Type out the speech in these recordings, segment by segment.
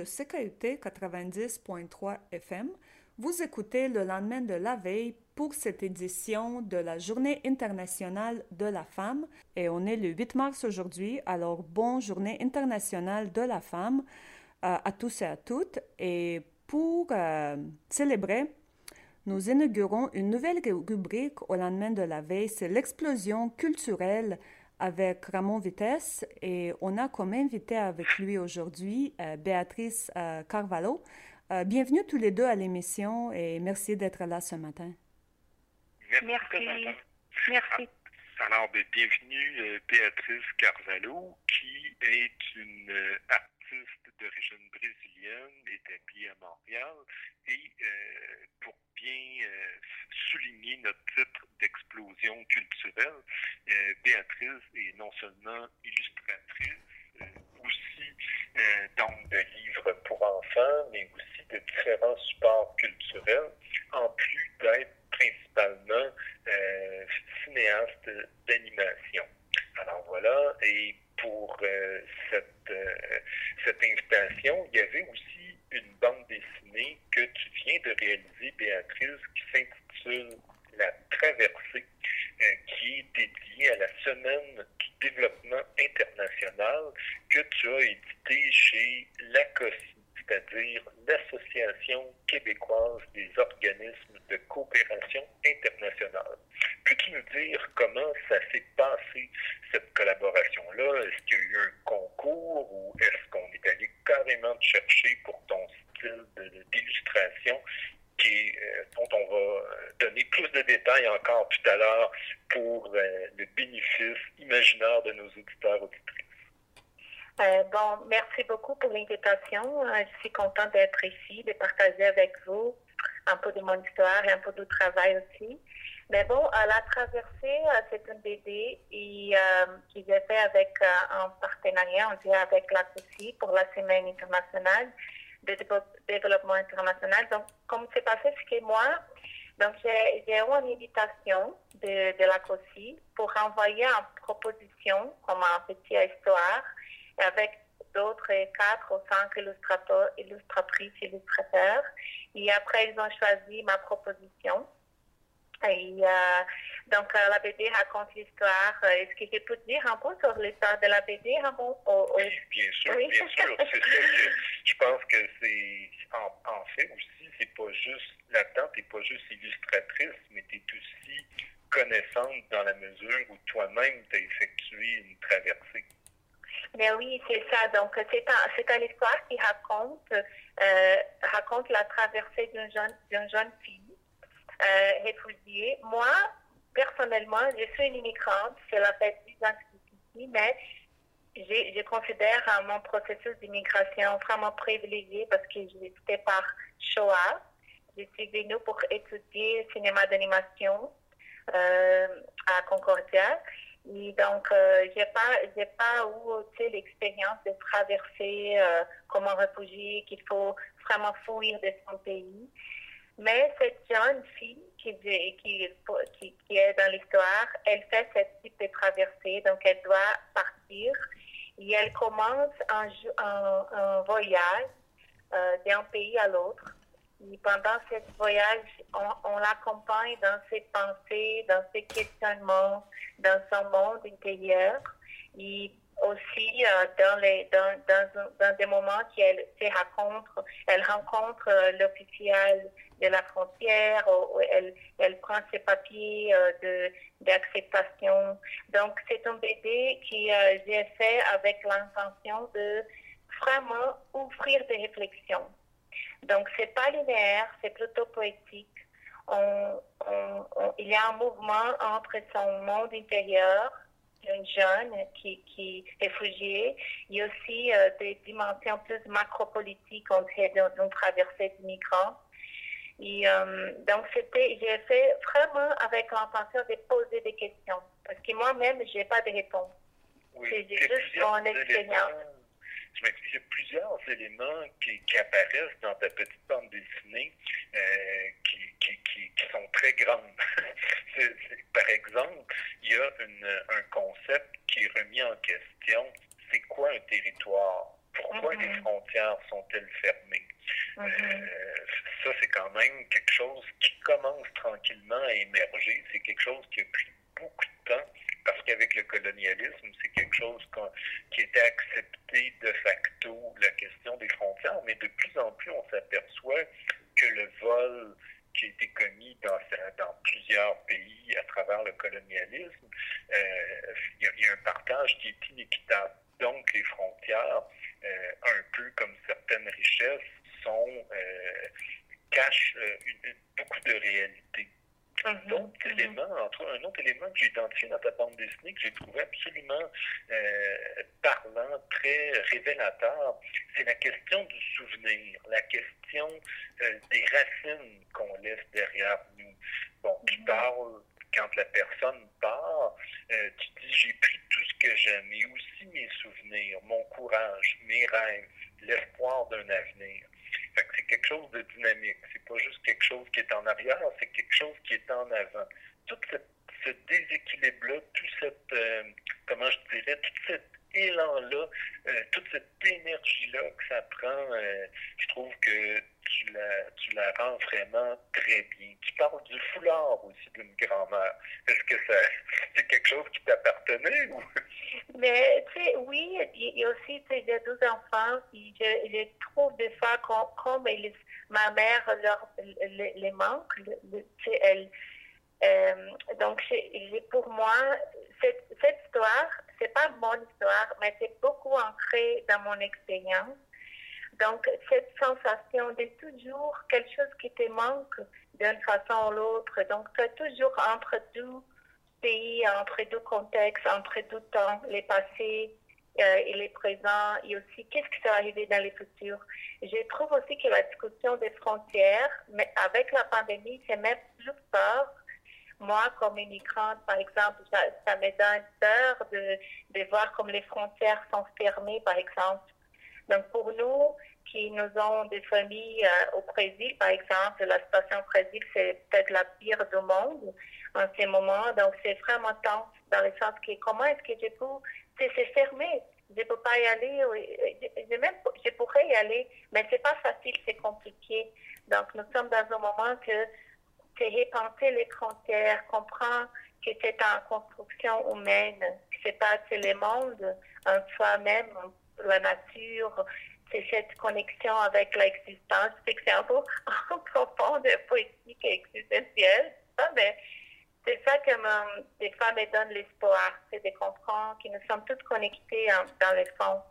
de CKUT 90.3 FM. Vous écoutez le lendemain de la veille pour cette édition de la Journée internationale de la femme. Et on est le 8 mars aujourd'hui, alors bonne Journée internationale de la femme à tous et à toutes. Et pour célébrer, nous inaugurons une nouvelle rubrique au lendemain de la veille, c'est l'explosion culturelle avec Ramon Vitesse et on a comme invité avec lui aujourd'hui Béatrice Carvalho. Bienvenue tous les deux à l'émission et merci d'être là ce matin. Merci. Merci. Alors, bienvenue Béatrice Carvalho, qui est une artiste d'origine brésilienne, établie à Montréal, et pour bien souligner notre titre d'explosion culturelle, Béatrice est non seulement illustratrice, aussi donc de livres pour enfants, mais aussi de différents supports culturels, en plus d'être principalement cinéaste d'animation. Alors voilà, et pour cette invitation, il y avait aussi une bande dessinée que tu viens de réaliser, Béatrice, qui s'intitule La Traversée, qui est dédiée à la Semaine du développement international que tu as édité chez l'ACOSI, c'est-à-dire l'Association québécoise des organismes de coopération internationale. Peux-tu nous dire comment ça s'est passé, cette collaboration-là? Est-ce qu'il y a eu un concours ou est-ce qu'on est allé carrément te chercher pour ton style d'illustration dont on va donner plus de détails encore tout à l'heure pour le bénéfice imaginaire de nos auditeurs auditrices? Merci beaucoup pour l'invitation. Je suis contente d'être ici, de partager avec vous un peu de mon histoire et un peu du travail aussi. Mais bon, La Traversée, c'est une BD que j'ai fait avec un partenariat, on dirait, avec la COSI pour la Semaine internationale de développement international. Donc, comme c'est passé, c'est que moi, donc j'ai eu une invitation de la COSI pour envoyer une proposition comme un petit histoire avec d'autres 4 ou 5 illustratrices, illustrateurs. Et après, ils ont choisi ma proposition. Et donc, la BD raconte l'histoire. Est-ce que je peux dire un peu sur l'histoire de la BD, Ramon? Oui, bien sûr, oui. Bien sûr. C'est ça que je pense que c'est, en fait aussi, c'est pas juste, là-dedans, t'es pas juste illustratrice, mais t'es aussi connaissante dans la mesure où toi-même t'as effectué une traversée. Mais oui, c'est ça. Donc, c'est une histoire qui raconte la traversée d'une jeune fille réfugiée. Moi, personnellement, je suis une immigrante. Cela fait 10 ans que je suis ici, mais je considère mon processus d'immigration vraiment privilégié parce que j'étais par choix. Je suis venue pour étudier le cinéma d'animation à Concordia. Et donc, j'ai pas eu l'expérience de traverser comme un réfugié qu'il faut vraiment fuir de son pays. Mais cette jeune fille qui est dans l'histoire, elle fait ce type de traversée, donc elle doit partir et elle commence un voyage d'un pays à l'autre. Et pendant ce voyage, on l'accompagne dans ses pensées, dans ses questionnements, dans son monde intérieur. Et aussi, dans des moments qu'elle elle rencontre l'officiel de la frontière, où elle prend ses papiers d'acceptation. Donc, c'est un BD qui j'ai fait avec l'intention de vraiment ouvrir des réflexions. Donc, c'est pas linéaire, c'est plutôt poétique. Il y a un mouvement entre son monde intérieur, d'une jeune qui est réfugiée, et aussi des dimensions plus macropolitiques d'une traversée de migrants. Et donc, j'ai fait vraiment avec l'intention de poser des questions. Parce que moi-même, je n'ai pas de réponse. Oui, c'est juste mon expérience. Il y a plusieurs éléments qui apparaissent dans ta petite bande dessinée qui sont très grandes. Par exemple, il y a un concept qui est remis en question. C'est quoi un territoire Pourquoi les frontières sont-elles fermées? Ça, c'est quand même quelque chose qui commence tranquillement à émerger. C'est quelque chose qui a pris beaucoup de temps parce qu'avec le colonialisme, c'est quelque chose qui était accepté de facto, la question des frontières, mais de plus en plus, on s'aperçoit que le vol qui a été commis dans plusieurs pays à travers le colonialisme, il y a un partage qui est inéquitable. Donc, les frontières, un peu comme certaines richesses, cachent beaucoup de réalités. Un autre élément que j'ai identifié dans ta bande dessinée, que j'ai trouvé absolument parlant, très révélateur, c'est la question du souvenir, la question des racines qu'on laisse derrière nous. Bon, tu parles, quand la personne part, tu dis, j'ai pris tout ce que j'aime, et aussi mes souvenirs, mon courage, mes rêves, l'espoir d'un avenir. Fait que c'est quelque chose de dynamique. C'est pas juste quelque chose qui est en arrière, c'est quelque chose qui est en avant. Tout ce déséquilibre-là, tout cet élan-là, toute cette énergie-là que ça prend, je trouve que tu la rends vraiment très bien. Tu parles du foulard aussi d'une grand-mère. Est-ce que c'est quelque chose qui t'appartenait ou? Mais, tu sais, oui, il y a aussi, tu sais, j'ai 12 enfants, puis je trouve des fois comme ma mère les manque, tu sais, donc, pour moi, cette histoire, c'est pas mon histoire, mais c'est beaucoup ancré dans mon expérience. Donc, cette sensation de toujours quelque chose qui te manque d'une façon ou l'autre. Donc, tu es toujours entre deux pays, entre deux contextes, entre deux temps, les passés et les présents, et aussi qu'est-ce qui va arriver dans le futur. Je trouve aussi que la discussion des frontières, mais avec la pandémie, c'est même plus fort. Moi, comme immigrante, par exemple, ça me donne peur de voir comme les frontières sont fermées, par exemple. Donc, pour nous, qui nous avons des familles au Brésil, par exemple, la situation au Brésil, c'est peut-être la pire du monde en ce moment. Donc, c'est vraiment tense dans le sens que comment est-ce que je peux... C'est fermé. Je ne peux pas y aller. Je pourrais y aller, mais ce n'est pas facile, c'est compliqué. Donc, nous sommes dans un moment que c'est repenser les frontières, comprendre que c'est en construction humaine, c'est pas le monde en soi-même, la nature, c'est cette connexion avec l'existence. C'est un peu profond de poétique existentielle, mais c'est ça que des fois me donne l'espoir, c'est de comprendre que nous sommes tous connectés dans le fond.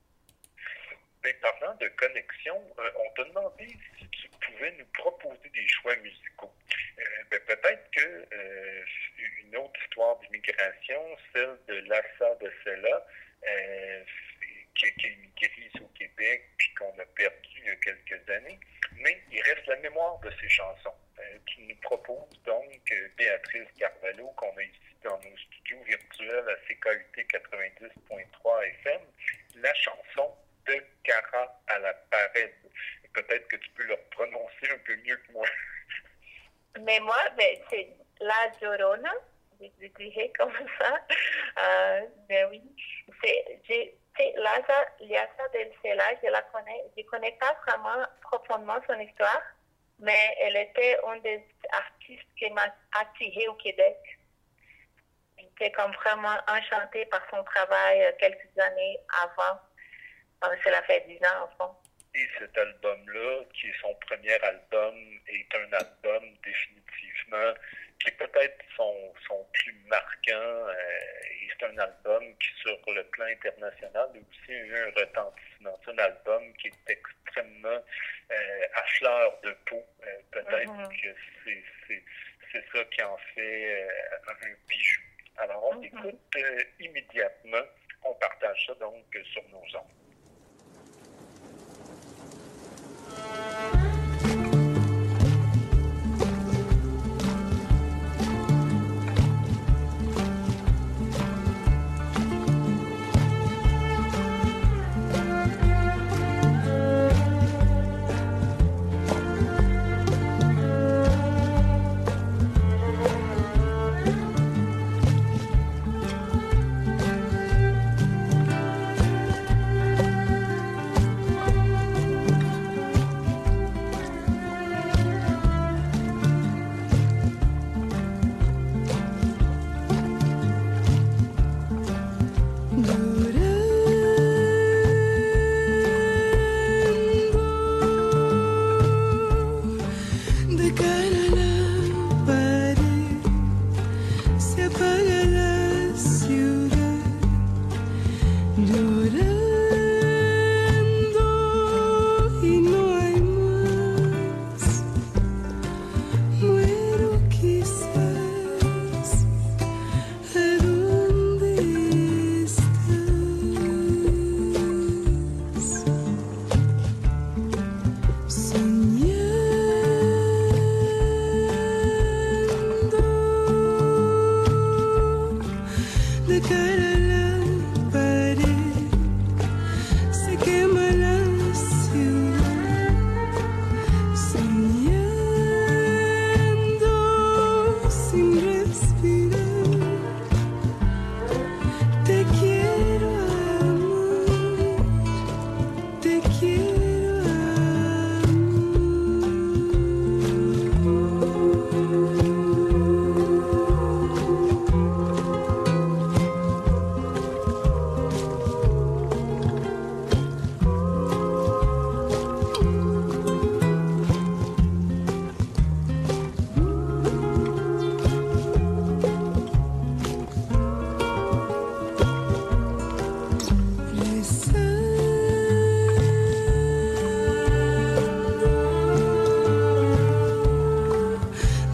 Mais parlant de connexion, on t'a demandé si tu pouvais nous proposer des choix musicaux. Peut-être que une autre histoire d'immigration, celle de Lassa de Sela, qui a immigré ici au Québec puis qu'on a perdu il y a quelques années, mais il reste la mémoire de ces chansons. Tu nous proposes donc Béatrice Carvalho, qu'on a ici dans nos studios virtuels à CKUT 90.3 FM, la chanson de Cara à la Parede. Peut-être que tu peux le prononcer un peu mieux que moi. Mais moi, c'est La Llorona, je dirais comme ça. Mais oui, c'est Lassa del Cela, je connais pas vraiment profondément son histoire, mais elle était une des artistes qui m'a attirée au Québec. J'étais comme vraiment enchantée par son travail quelques années avant. Cela fait 10 ans, en fond. Et cet album-là, qui est son premier album, est un album définitivement qui est peut-être son plus marquant. Et c'est un album qui, sur le plan international, a aussi eu un retentissement. C'est un album qui est extrêmement à fleur de peau. Peut-être que c'est ça qui en fait un bijou. Alors, on écoute immédiatement. On partage ça donc sur nos ondes.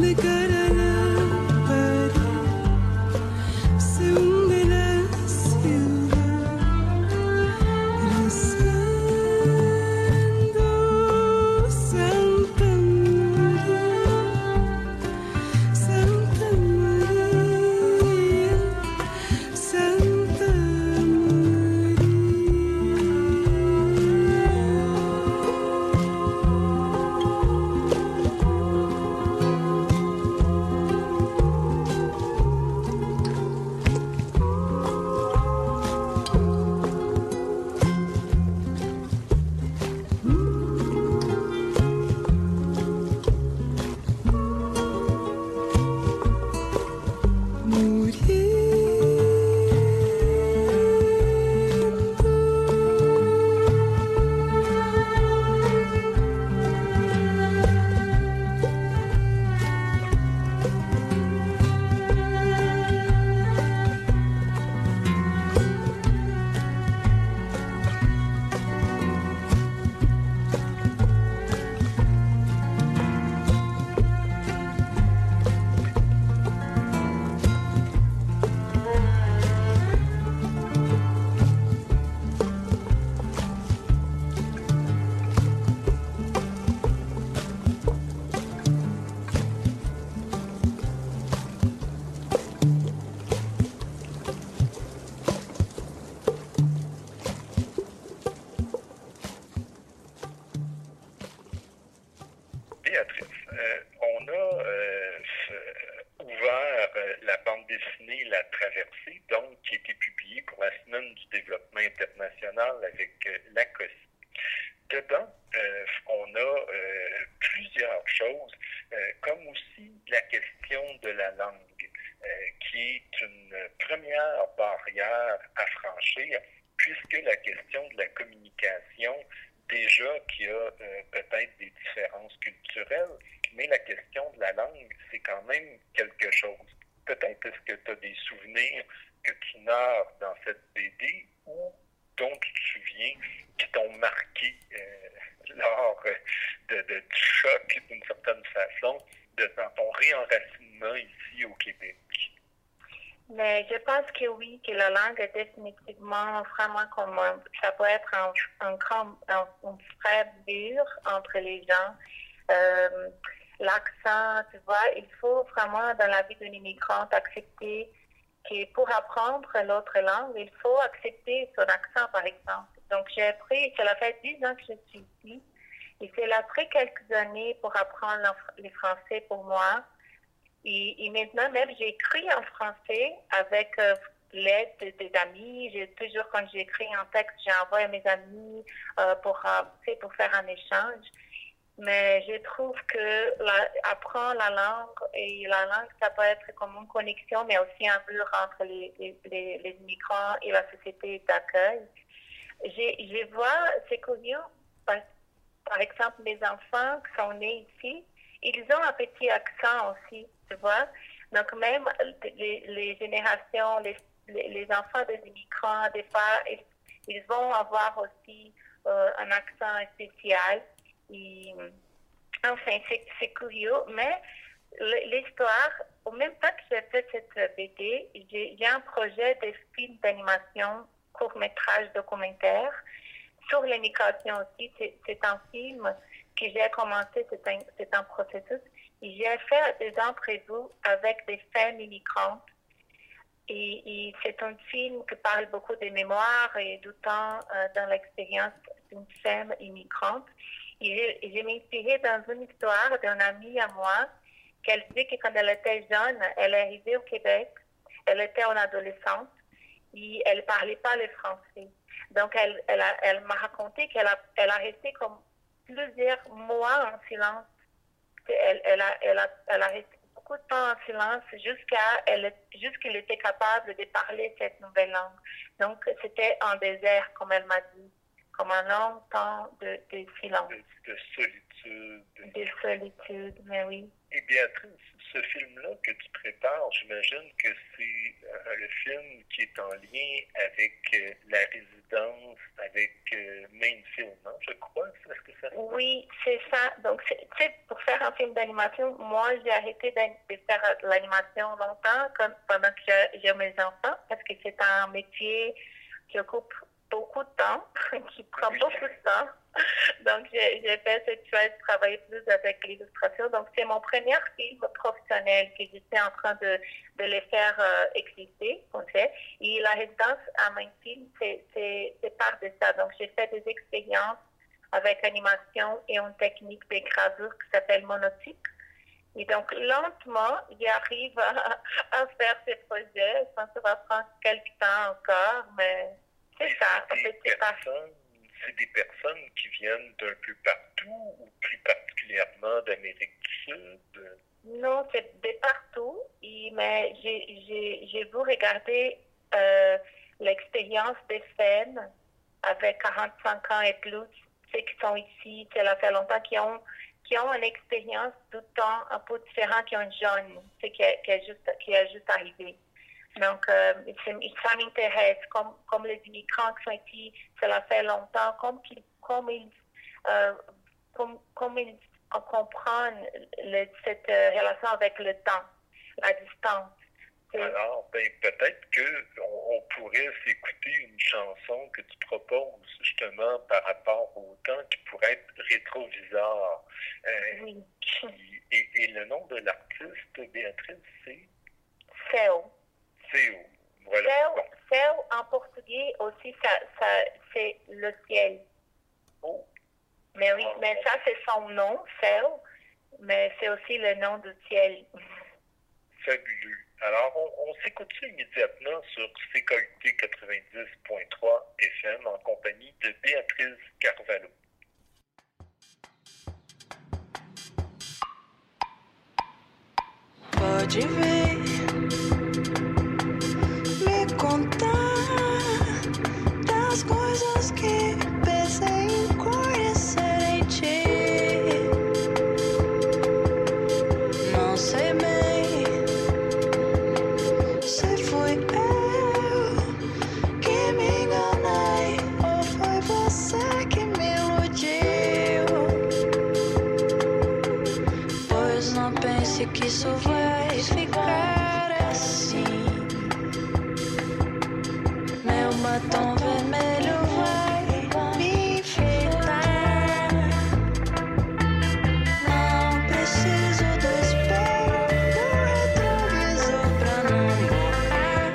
Mais je pense que oui, que la langue est définitivement vraiment comme ça peut être un frère dur entre les gens. L'accent, tu vois, il faut vraiment dans la vie d'une immigrante accepter que pour apprendre l'autre langue, il faut accepter son accent, par exemple. Donc j'ai appris, cela fait 10 ans que je suis ici, et cela a pris quelques années pour apprendre le français pour moi. Et maintenant, même, j'écris en français avec l'aide des amis. Toujours, quand j'écris un texte, j'envoie à mes amis pour faire un échange. Mais je trouve que apprendre la langue, et la langue, ça peut être comme une connexion, mais aussi un mur entre les immigrants et la société d'accueil. Je vois, c'est curieux, par exemple, mes enfants qui sont nés ici, ils ont un petit accent aussi, tu vois. Donc, même les générations, les enfants des immigrants, des fois, ils vont avoir aussi un accent spécial. Et, enfin, c'est curieux, mais l'histoire, au même temps que j'ai fait cette BD, j'ai un projet de film d'animation, court-métrage documentaire, sur l'immigration aussi. C'est un film que j'ai commencé, c'est un processus. Et j'ai fait des entrevues avec des femmes immigrantes. Et c'est un film qui parle beaucoup de mémoire et du temps dans l'expérience d'une femme immigrante. Et j'ai m'inspiré dans une histoire d'une amie à moi, qu'elle dit que quand elle était jeune, elle est arrivée au Québec, elle était en adolescence, et elle ne parlait pas le français. Donc, elle m'a raconté qu'elle a resté comme plusieurs mois en silence. Elle a resté beaucoup de temps en silence jusqu'elle était capable de parler cette nouvelle langue. Donc, c'était un désert, comme elle m'a dit, comme un long temps de silence. De solitude. De solitude, mais oui. Et Béatrice, ce film-là que tu prépares, j'imagine que c'est le film qui est en lien avec la résidence, avec Mainfield, non? Je crois. Est-ce que ça se passe? Oui, c'est ça. Donc, tu sais, pour faire un film d'animation, moi, j'ai arrêté de faire l'animation longtemps, pendant que j'ai mes enfants, parce que c'est un métier qui occupe beaucoup de temps, qui prend beaucoup de temps. Donc, j'ai fait cette choix de travailler plus avec l'illustration. Donc, c'est mon premier film professionnel que j'étais en train de les faire exister, en fait. Et la résidence à Mainfield, c'est part de ça. Donc, j'ai fait des expériences avec animation et une technique de gravure qui s'appelle monotype. Et donc, lentement, j'arrive à faire ces projets. Je pense que ça va prendre quelques temps encore, mais c'est ça. En fait, c'est des personnes qui viennent d'un peu partout ou plus particulièrement d'Amérique du Sud? Non, c'est de partout. Mais j'ai vu regarder l'expérience des scènes avec 45 ans et plus, ceux qui sont ici, ça fait longtemps, qui ont une expérience du temps un peu différente qu'un jeune, qui est juste arrivé. Donc, ça m'intéresse, comme les immigrants qui sont ici, cela fait longtemps, comme ils comprennent cette relation avec le temps, la distance. Alors, peut-être qu'on pourrait s'écouter une chanson que tu proposes justement par rapport au temps qui pourrait être rétroviseur. Oui. Et le nom de l'artiste, Béatrice, c'est? Céu. Voilà. Céu, en portugais aussi, c'est le ciel. Oh. Mais oui, mais ça, c'est son nom, Céu, mais c'est aussi le nom du ciel. Fabuleux. Alors, on s'écoute ça immédiatement sur CKUT 90.3 FM en compagnie de Béatrice Carvalho. Pode ver, me contar das coisas que pensei em conhecer em ti. Não sei bem se fui eu que me enganei ou foi você que me iludiu. Pois não pense que isso vai ficar assim. Meu batom vermelho vai me enfeitar. Não preciso do espelho, do retrovisor pra não borrar.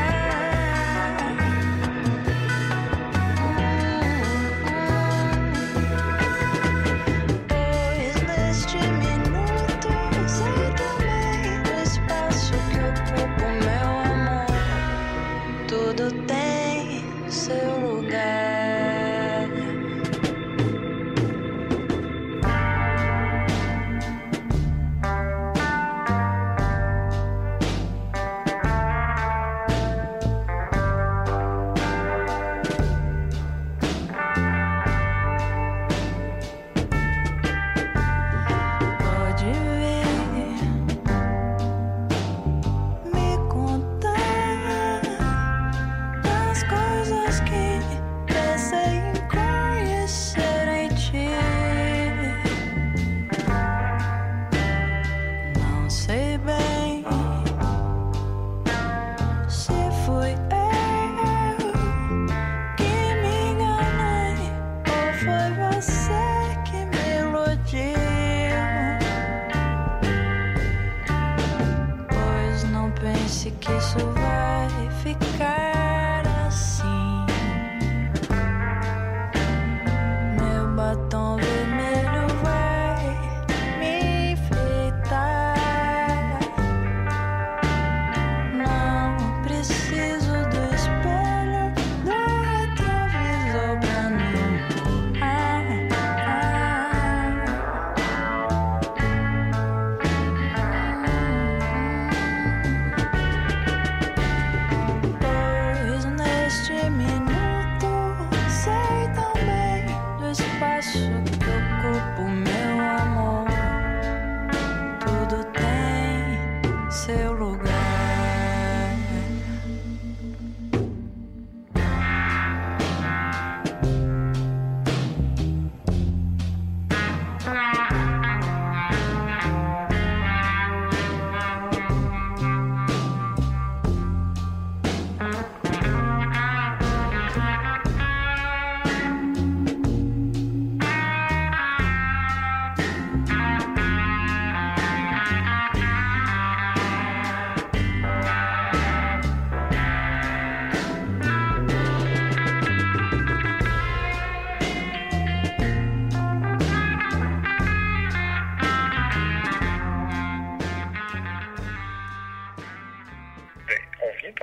Pois neste minuto sei também do espaço que ocupa o meu amor. Tudo tem seu lugar. Pode ver, me contar das coisas que pensei em conhecer em ti. Não sei bem se fui eu que me enganei ou foi você que me iludiu. Pois não pense que isso vai ficar assim. Meu batom vermelho vai me enfeitar. Não preciso do espelho, do retrovisor pra não borrar.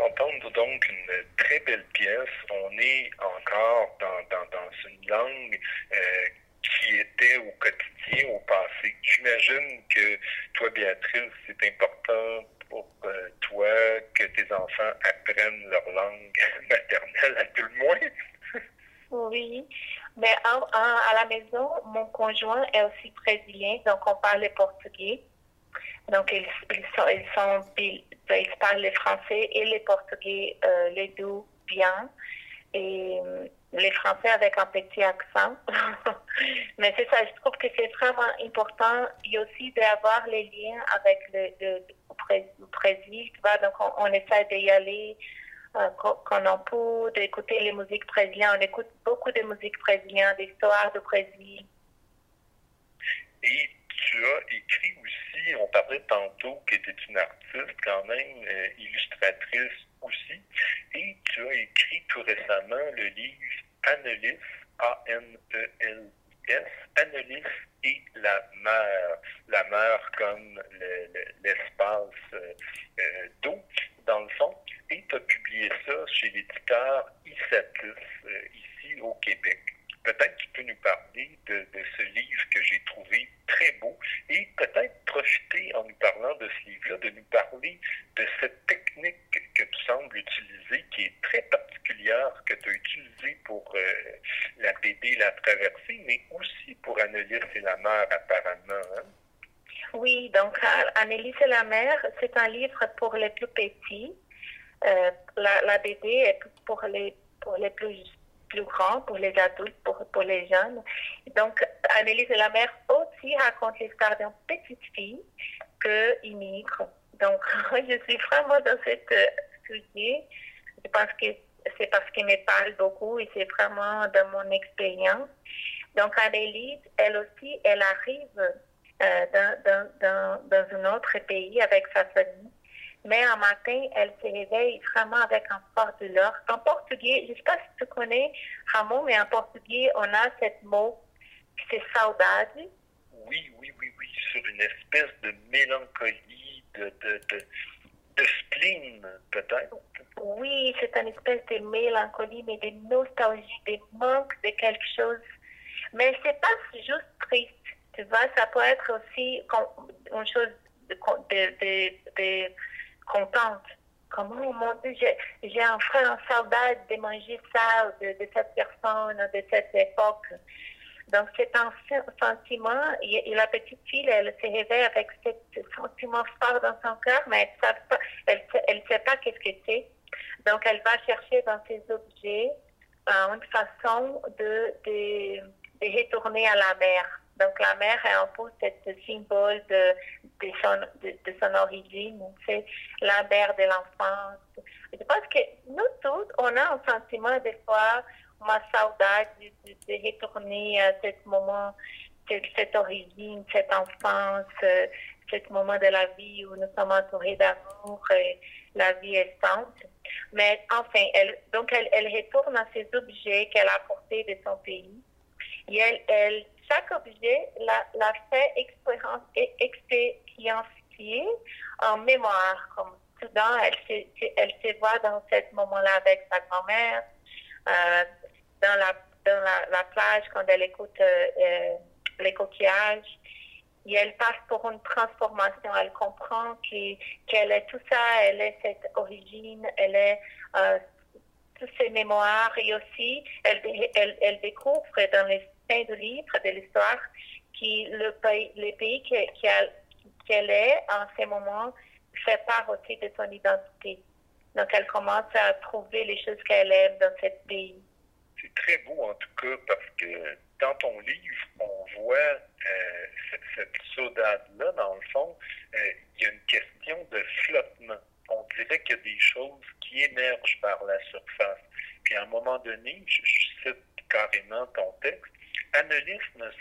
d'entendre donc une très belle pièce. On est encore dans une langue qui était au quotidien, au passé. J'imagine que toi, Béatrice, c'est important pour toi que tes enfants apprennent leur langue maternelle à tout le moins. Oui, mais à la maison, mon conjoint est aussi brésilien, donc on parle le portugais. Donc, ils parlent le français et le portugais, les deux bien. Et les français avec un petit accent. Mais c'est ça, je trouve que c'est vraiment important. Et aussi d'avoir les liens avec le Brésil. Tu vois, donc, on essaie d'y aller quand on peut, d'écouter les musiques brésiliennes. On écoute beaucoup de musiques brésiliennes, d'histoires du Brésil. Et tu as écrit aussi, on parlait tantôt que tu es une artiste quand même, illustratrice aussi, et tu as écrit tout récemment le livre Annelys, A-N-E-L-S, Annelys et la mer comme l'espace d'eau, dans le fond, et tu as publié ça chez l'éditeur Isatis, ici au Québec. Peut-être que tu peux nous parler de ce livre que j'ai trouvé très beau et peut-être profiter en nous parlant de ce livre-là, de nous parler de cette technique que tu sembles utiliser, qui est très particulière, que tu as utilisée pour la BD La Traversée, mais aussi pour Annelys et la mer apparemment. Hein? Oui, donc Annelys et la mer, c'est un livre pour les plus petits. La BD est pour les plus grands, pour les adultes, pour les jeunes. Donc, Annelys et la mer aussi raconte l'histoire d'une petite fille qui immigre. Donc, je suis vraiment dans cette sujet. Je pense que c'est parce qu'il me parle beaucoup et c'est vraiment dans mon expérience. Donc, Annelys, elle aussi, elle arrive dans un autre pays avec sa famille. Mais un matin, elle se réveille vraiment avec un fort douleur. En portugais, je ne sais pas si tu connais, Ramon, mais en portugais, on a ce mot, c'est saudade. Oui, sur une espèce de mélancolie, de spleen, peut-être. Oui, c'est une espèce de mélancolie, mais de nostalgie, de manque de quelque chose. Mais c'est pas juste triste, tu vois, ça peut être aussi une chose de contente. Comment, mon Dieu, j'ai un frère en saudade de manger ça, de cette personne, de cette époque. Donc, c'est un sentiment, et la petite fille, elle se réveille avec ce sentiment fort dans son cœur, mais elle ne sait pas qu'est-ce que c'est. Donc, elle va chercher dans ses objets une façon de retourner à la mer. Donc, la mer est un peu ce symbole de son origine, c'est la mer de l'enfance. Je pense que nous tous, on a un sentiment des fois, ma saudade de retourner à ce moment, cette origine, cette enfance, ce moment de la vie où nous sommes entourés d'amour et la vie est simple. Mais enfin, elle retourne à ces objets qu'elle a apportés de son pays. Et chaque objet la fait expériencer en mémoire. Comme soudain, elle se voit dans ce moment-là avec sa grand-mère, dans la plage quand elle écoute les coquillages. Et elle passe pour une transformation. Elle comprend qu'elle est tout ça, elle est cette origine, elle est toutes ses mémoires. Et aussi, elle découvre dans les fins du livre, de l'histoire, le pays qu'elle est en ce moment fait part aussi de son identité. Donc, elle commence à trouver les choses qu'elle aime dans ce pays. C'est très beau, en tout cas, parce que dans ton livre, on voit cette saudade-là, dans le fond, il y a une question de flottement. On dirait qu'il y a des choses qui émergent par la surface. Puis à un moment donné, je cite carrément ton texte, Annelys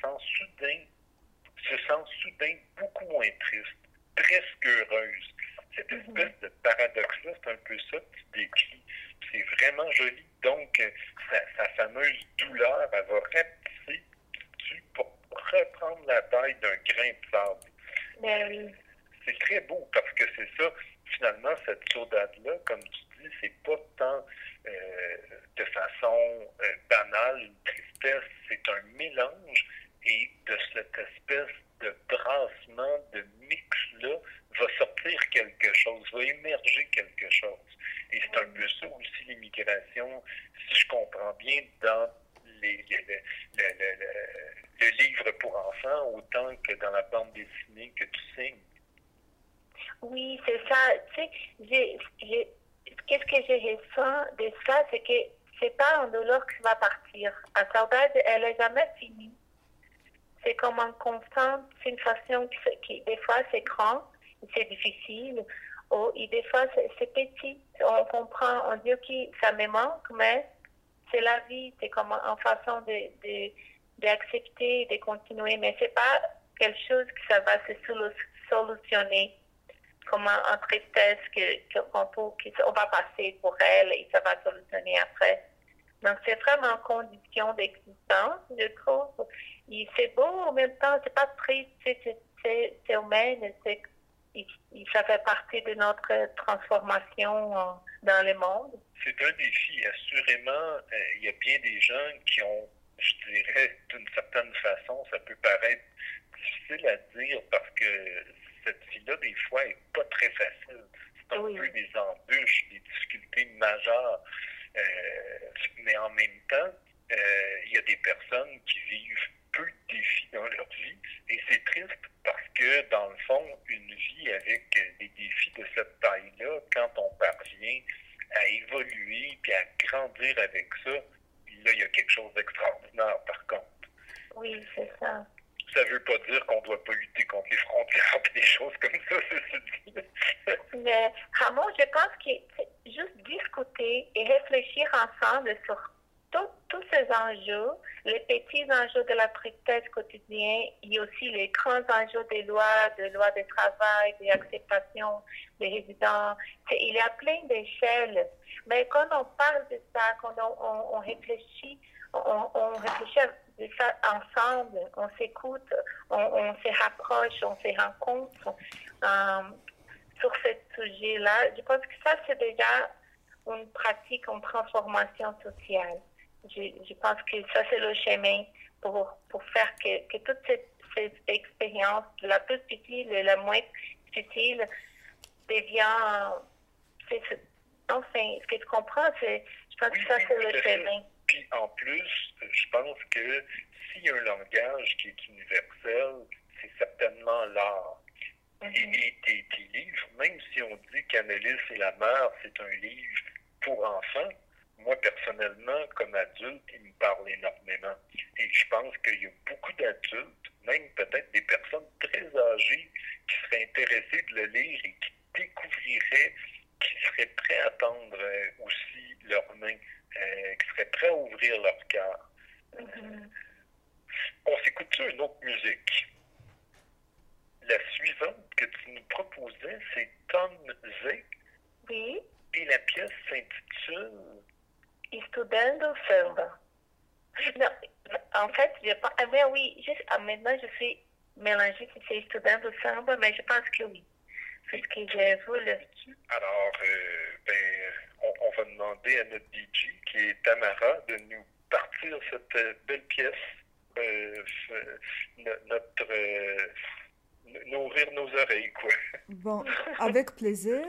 se sent soudain beaucoup moins triste, presque heureuse. Cette espèce de paradoxe-là, c'est un peu ça que tu décris. C'est vraiment joli. Donc, sa fameuse douleur, elle va rapetisser pour reprendre la taille d'un grain de sable. Mais oui. C'est très beau parce que c'est ça, finalement, cette saudade-là, comme tu dis, c'est pas tant de façon banale une tristesse, c'est un mélange, et de cette espèce de brassement, de mix-là, va sortir quelque chose, va émerger quelque chose. Et c'est un peu ça aussi l'immigration, si je comprends bien, dans le livre pour enfants, autant que dans la bande dessinée que tu signes. Oui, c'est ça. Tu sais, qu'est-ce que je ressens de ça, c'est que c'est pas un douleur qui va partir. La saudade, elle n'est jamais finie. C'est comme un constant, c'est une façon qui des fois, c'est grand, c'est difficile, et des fois, c'est petit. On comprend, on dit, OK, ça me manque, mais c'est la vie, c'est comme une façon d'accepter, de continuer, mais c'est pas quelque chose que ça va se solutionner comme en tristesse qu'on va passer pour elle et ça va solutionner après. Donc, c'est vraiment une condition d'existence, je trouve. Et c'est beau, en même temps, c'est pas triste, c'est humain, ça fait partie de notre transformation dans le monde. C'est un défi, assurément. Il y a bien des gens qui ont, je dirais, d'une certaine façon, ça peut paraître difficile à dire parce que cette vie-là, des fois, n'est pas très facile. C'est un peu des embûches, des difficultés majeures. Mais en même temps, il y a des personnes qui vivent peu de défis dans leur vie. Et c'est triste parce que, dans le fond, une vie avec des défis de cette taille-là, quand on parvient à évoluer et à grandir avec ça, là, il y a quelque chose d'extraordinaire, par contre. Oui, c'est ça. Ça ne veut pas dire qu'on ne doit pas lutter contre les frontières et des choses comme ça, ceci dit. Mais, Ramon, je pense que juste discuter et réfléchir ensemble sur tous ces enjeux, les petits enjeux de la tristesse quotidienne et aussi les grands enjeux des lois de travail, d'acceptation des résidents. Il y a plein d'échelles. Mais quand on parle de ça, quand on réfléchit, on réfléchit de ça ensemble, on s'écoute, on se rapproche, on se rencontre sur ce sujet-là. Je pense que ça, c'est déjà une pratique, une transformation sociale. Je pense que ça, c'est le chemin pour faire que toute cette expérience, la plus utile et la moins utile, devient... Enfin, ce que tu comprends, je pense que ça, c'est le chemin. Puis en plus, je pense que s'il y a un langage qui est universel, c'est certainement l'art. Et tes livres, même si on dit qu'Annelise et la mère, c'est un livre pour enfants, moi, personnellement, comme adulte, il me parle énormément. Et je pense qu'il y a beaucoup d'adultes, même peut-être des personnes très âgées, qui seraient intéressées de le lire et qui découvriraient, qui seraient prêts à tendre aussi leurs mains, qui seraient prêts à ouvrir leur cœur. On s'écoute sur une autre musique. La suivante que tu nous proposais, c'est Tom Zé. Oui. Et la pièce s'intitule Estudando Samba. Non, en fait, mais oui, juste maintenant, je suis mélangée si c'est Estudando Samba, mais je pense que oui. C'est ce que j'ai voulu. Alors, on va demander à notre DJ, qui est Tamara, de nous partir cette belle pièce, nourrir nos oreilles, quoi. Bon, avec plaisir.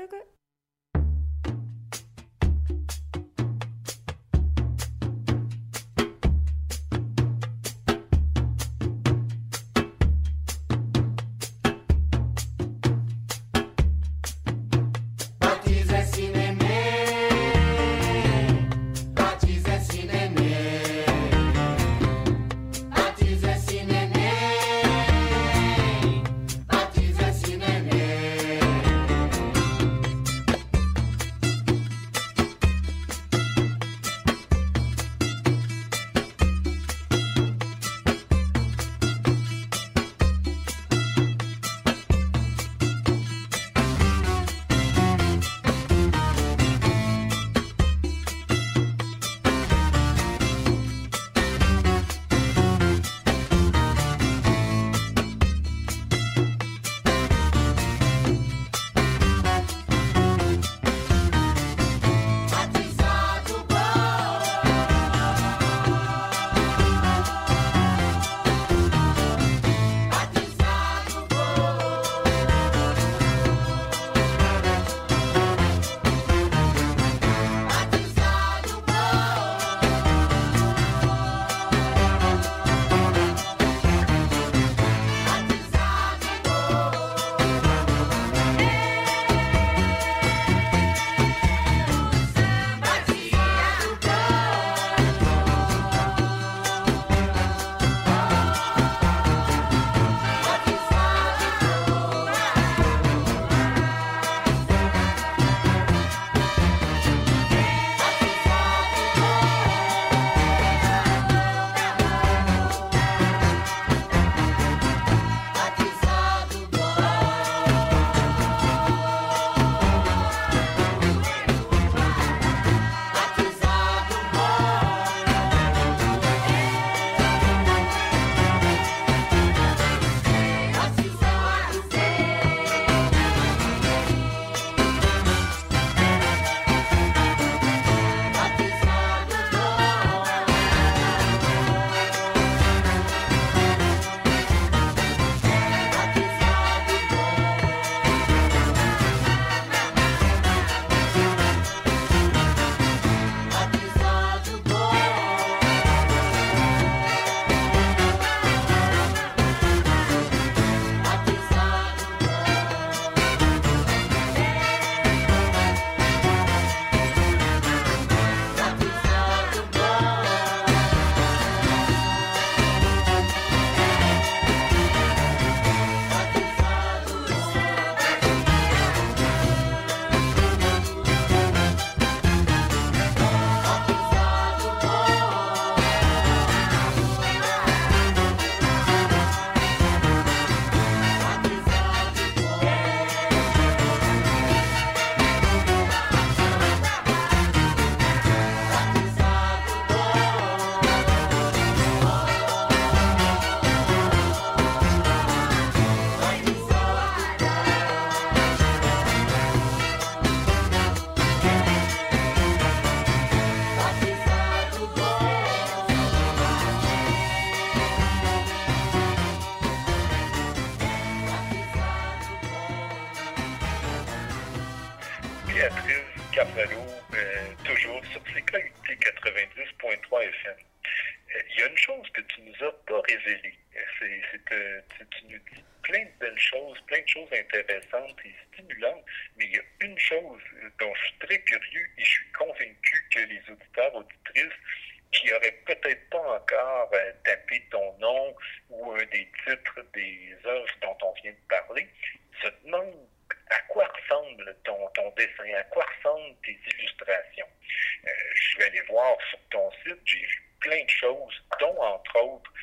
Béatrice Carvalho, toujours sur CKUT 90.3 FM. Il y a une chose que tu nous as pas révélée. Tu nous dis plein de belles choses, plein de choses intéressantes et stimulantes, mais il y a une chose dont je suis très curieux et je suis convaincu que les auditeurs, auditrices, qui n'auraient peut-être pas encore tapé ton nom ou un des titres des œuvres dont on vient de parler, se demandent à quoi ressemble ton dessin, à quoi ressemblent tes illustrations. Je vais aller voir sur ton site, j'ai vu plein de choses, dont entre autres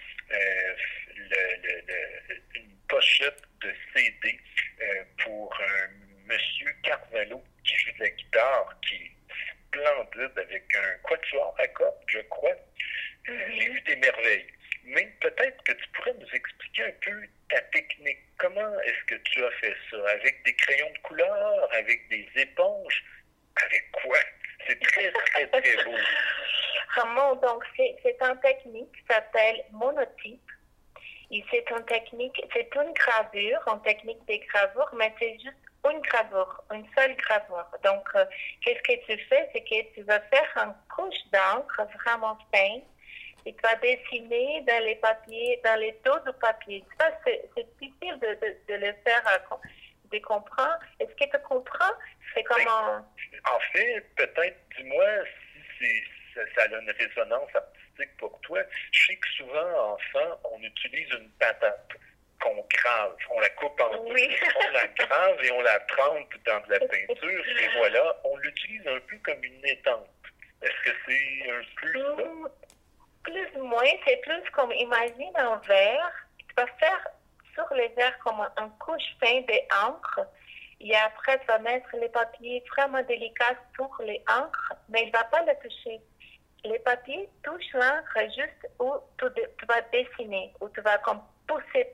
une pochette de CD pour un monsieur Carvalho qui joue de la guitare, qui est splendide avec un quatuor à cordes, je crois. J'ai vu des merveilles. Mais peut-être que tu pourrais nous expliquer un peu ta technique. Comment est-ce que tu as fait ça? Avec des crayons de couleur? Avec des éponges? Avec quoi? C'est très, très, très beau. Ramon, donc c'est une technique qui s'appelle monotype. Et c'est une technique, c'est une gravure, une technique de gravure, mais c'est juste une gravure, une seule gravure. Donc, qu'est-ce que tu fais? C'est que tu vas faire une couche d'encre vraiment fine et tu vas dessiner dans les papiers, dans les dos du papier. Ça, c'est difficile de le faire, de comprendre. Est-ce que tu comprends? C'est comment... En fait, peut-être, dis-moi si ça a une résonance artistique pour toi. Je sais que souvent, enfant, on utilise une patate qu'on grave. On la coupe en deux, on la grave et on la trempe dans de la peinture. Et voilà, on l'utilise un peu comme une étampe. Est-ce que c'est un peu ça? Plus ou moins, c'est plus comme, imagine un verre. Tu vas faire sur les verres comme un couche fin d'encre. Et après, tu vas mettre les papiers vraiment délicats sur les encres, mais il ne va pas le toucher. Les papiers touchent l'encre juste où tu vas dessiner, où tu vas comme pousser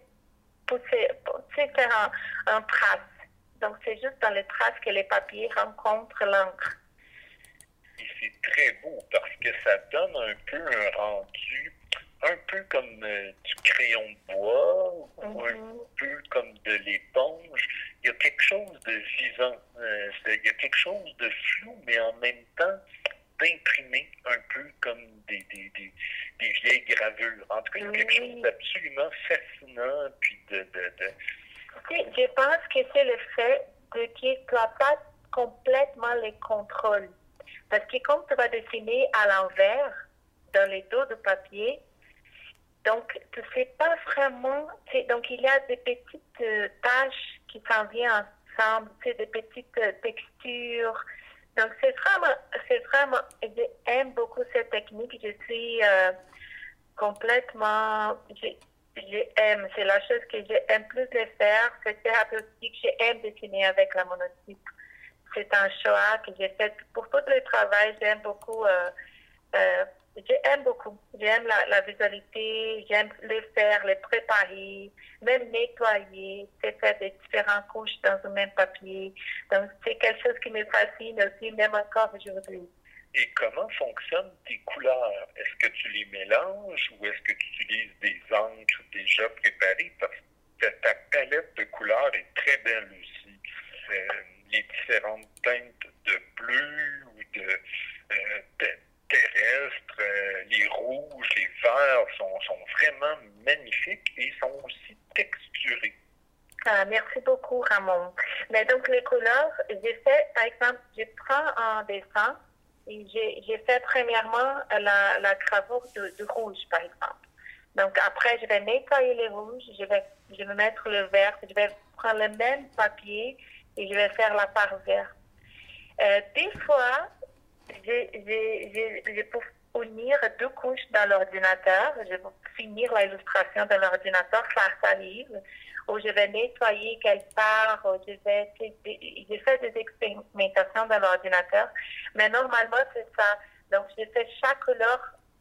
faire un trace. Donc, c'est juste dans les traces que les papiers rencontrent l'encre. Et c'est très beau parce que ça donne un peu un rendu, un peu comme du crayon de bois, ou un peu comme de l'éponge. Il y a quelque chose de vivant, il y a quelque chose de flou, mais en même temps d'imprimé, un peu comme des vieilles gravures. En tout cas, il y a quelque chose d'absolument fascinant, puis Je pense que c'est le fait que tu n'as pas complètement le contrôle. Parce que comme tu vas dessiner à l'envers, dans les dos de papier, donc tu ne sais pas vraiment, donc il y a des petites taches qui s'en viennent ensemble, des petites textures. Donc c'est vraiment, j'aime beaucoup cette technique, je suis complètement, j'aime, c'est la chose que j'aime plus de faire, c'est thérapeutique, j'aime dessiner avec la monotype. C'est un choix que j'ai fait pour tout le travail. J'aime beaucoup. J'aime la visualité. J'aime les faire, les préparer, même nettoyer, faire des différentes couches dans le même papier. Donc, c'est quelque chose qui me fascine aussi, même encore aujourd'hui. Et comment fonctionnent tes couleurs? Est-ce que tu les mélanges ou est-ce que tu utilises des encres déjà préparées? Parce que ta palette de couleurs est très belle aussi. Les différentes teintes de bleu ou de terrestre, les rouges, les verts sont vraiment magnifiques et sont aussi texturés. Ah, merci beaucoup, Ramon. Mais donc, les couleurs, j'ai fait, par exemple, je prends un dessin et j'ai fait premièrement la gravure de rouge, par exemple. Donc, après, je vais nettoyer les rouges, je vais mettre le vert, je vais prendre le même papier et je vais faire la part verte. Des fois, je peux unir deux couches dans l'ordinateur. Je vais finir l'illustration dans l'ordinateur, faire salive, ou je vais nettoyer quelque part, ou je fais des expérimentations dans l'ordinateur. Mais normalement, c'est ça. Donc, je fais chaque couleur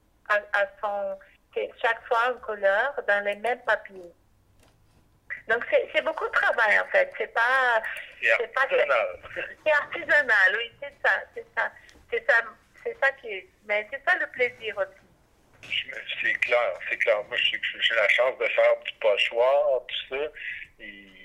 chaque fois une couleur dans les mêmes papiers. Donc, c'est beaucoup de travail, en fait. C'est artisanal. C'est artisanal, oui, c'est ça. C'est ça qui... Mais c'est ça le plaisir aussi. C'est clair. Moi, je sais que j'ai la chance de faire du pochoir, tout ça. Et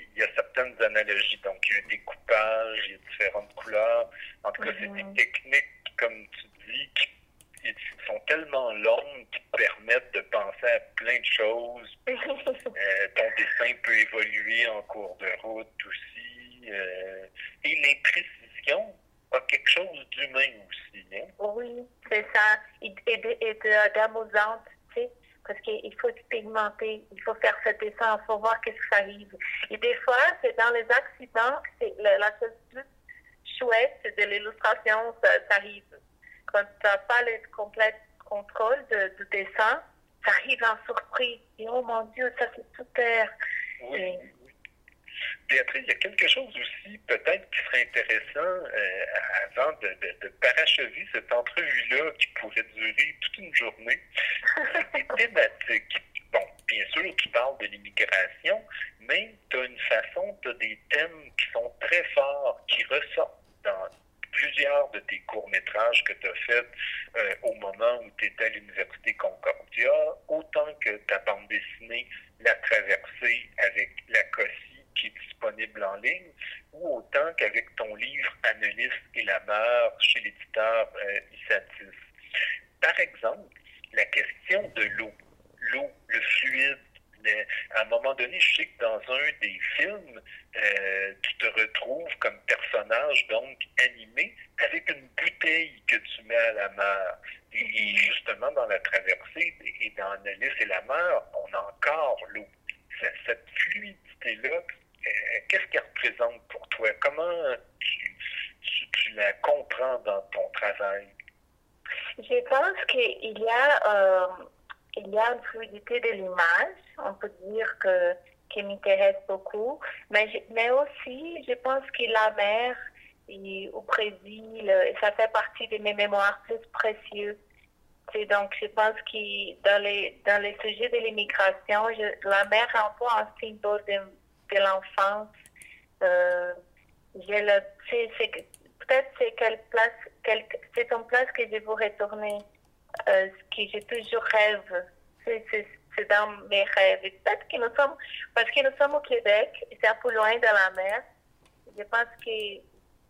il y a certaines analogies. Donc, il y a un découpage, il y a différentes couleurs. En tout cas, c'est des techniques, comme tu dis, qui sont tellement longues qui te permettent de penser à plein de choses. Ton dessin peut évoluer en cours de route aussi. Et l'imprécision a quelque chose d'humain aussi. Hein? Oui, c'est ça. Et d'amusante, tu sais, parce qu'il faut expérimenter, il faut faire ce dessin, il faut voir qu'est-ce que ça arrive. Et des fois, c'est dans les accidents que c'est la chose plus chouette de l'illustration, ça arrive. Quand tu n'as pas le complet contrôle du dessin, ça arrive en surprise. Et oh mon Dieu, ça c'est super. Oui. Béatrice, il y a quelque chose aussi, peut-être, qui serait intéressant avant de parachever cette entrevue-là qui pourrait durer toute une journée. C'est des thématiques. Bon, bien sûr, tu parles de l'immigration, mais tu as une façon, tu as des thèmes qui sont très forts, qui ressortent dans plusieurs de tes courts-métrages que tu as faits au moment où tu étais à l'Université Concordia, autant que ta bande dessinée La Traversée avec la Cossie qui est disponible en ligne, ou autant qu'avec ton livre Annelise et la mer chez l'éditeur Issatis. Par exemple, la question de l'eau, le fluide. À un moment donné, je sais que dans un des films, tu te retrouves comme personnage, donc animé, avec une bouteille que tu mets à la mer. Et justement, dans La Traversée et dans Annelise et la mer, on a encore l'eau. Cette fluidité-là, qu'est-ce qu'elle représente pour toi? Comment tu la comprends dans ton travail? Je pense qu'il y a une fluidité de l'image, on peut dire qui m'intéresse beaucoup, mais aussi, je pense que la mer au Brésil, ça fait partie de mes mémoires plus précieuses. Donc, je pense que dans les sujets de l'immigration, la mer est un peu un symbole de l'enfance. Peut-être c'est une place que je veux retourner, que j'ai toujours rêve. C'est dans mes rêves. Et peut-être parce que nous sommes au Québec, et c'est un peu loin de la mer, je pense que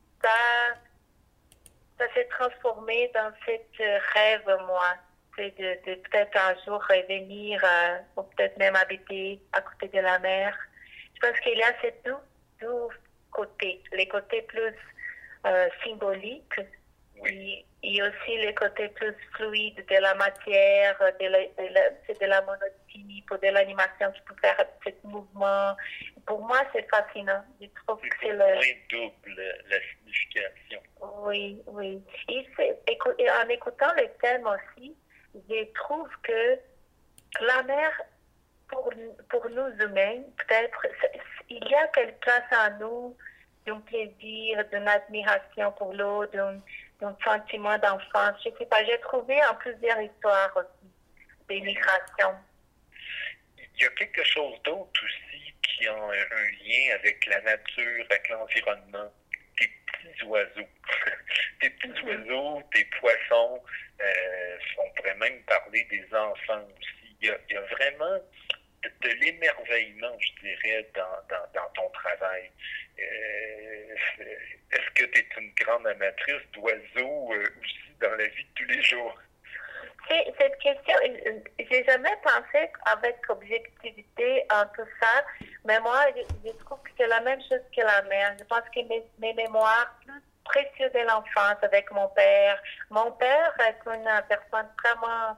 ça s'est transformé dans cette rêve, moi. C'est de peut-être un jour revenir, ou peut-être même habiter à côté de la mer. Je pense qu'il y a ces deux côtés. Les côtés plus symboliques, et aussi les côtés plus fluides de la matière, de la monotype, de l'animation qui peut faire ce mouvement. Pour moi, c'est fascinant. Je trouve que c'est moins double la signification. Oui. Et en écoutant le thème aussi, je trouve que la mer, pour nous humains, peut-être, il y a quelque place en nous d'un plaisir, d'une admiration pour l'eau, d'un sentiment d'enfance. Je ne sais pas, j'ai trouvé en plusieurs histoires aussi des migrations. Il y a quelque chose d'autre aussi qui a un lien avec la nature, avec l'environnement. Tes petits oiseaux. Tes petits oiseaux, tes poissons. On pourrait même parler des enfants aussi. Il y a vraiment de l'émerveillement, je dirais, dans ton travail. Est-ce que tu es une grande amatrice d'oiseaux aussi dans la vie de tous les jours? Cette question, j'ai jamais pensé avec objectivité en tout ça, mais moi, je trouve que c'est la même chose que la mer. Je pense que mes mémoires plus précieuses de l'enfance avec mon père. Mon père est une personne vraiment...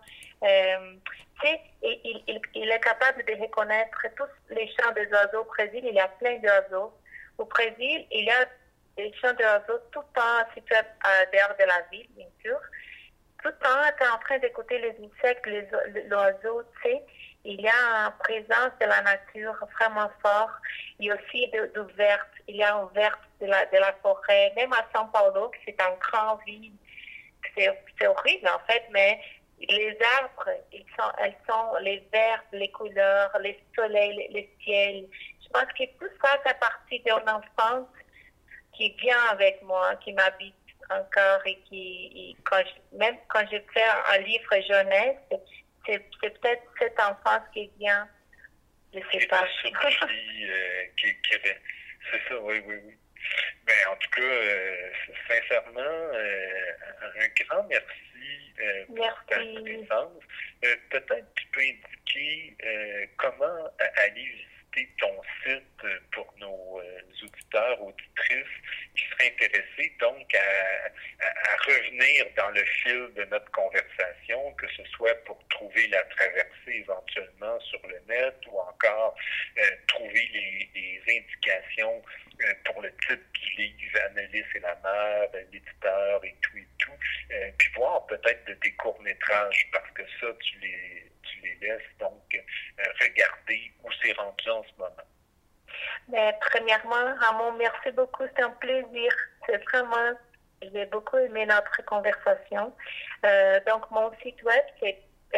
il est capable de reconnaître tous les chants des oiseaux. Au Brésil, il y a plein d'oiseaux. Au Brésil, il y a des chants d'oiseaux tout le temps situés dehors de la ville, bien sûr. Tout le temps, tu es en train d'écouter les insectes, l'oiseau, tu sais. Il y a une présence de la nature vraiment forte. Il y a aussi de vert. Il y a un vert de la forêt. Même à São Paulo, c'est un grand ville. C'est horrible, en fait, mais les arbres, elles sont les verts, les couleurs, les soleils, les ciels. Je pense que tout ça fait partie d'une enfance qui vient avec moi, qui m'habite encore et même quand je fais un livre jeunesse, c'est peut-être cette enfance qui vient Je qui sais pas. était surpris, qui avait... C'est ça, oui, oui, oui. Ben, en tout cas, sincèrement, un grand merci pour ta Merci. connaissance. Peut-être tu peux indiquer comment aller visiter ton site pour nos auditeurs, auditrices qui seraient intéressés donc à revenir dans le fil de notre conversation, que ce soit pour trouver la traversée éventuellement sur le net ou encore trouver les indications pour le titre du livre, Annelise et la mère, l'éditeur et tout, puis voir peut-être de tes courts-métrages, parce que ça, tu les laisses donc regarder où c'est rendu en ce moment. Mais premièrement, Ramon, merci beaucoup, c'est un plaisir. C'est vraiment, j'ai beaucoup aimé notre conversation. Donc, mon site web, c'est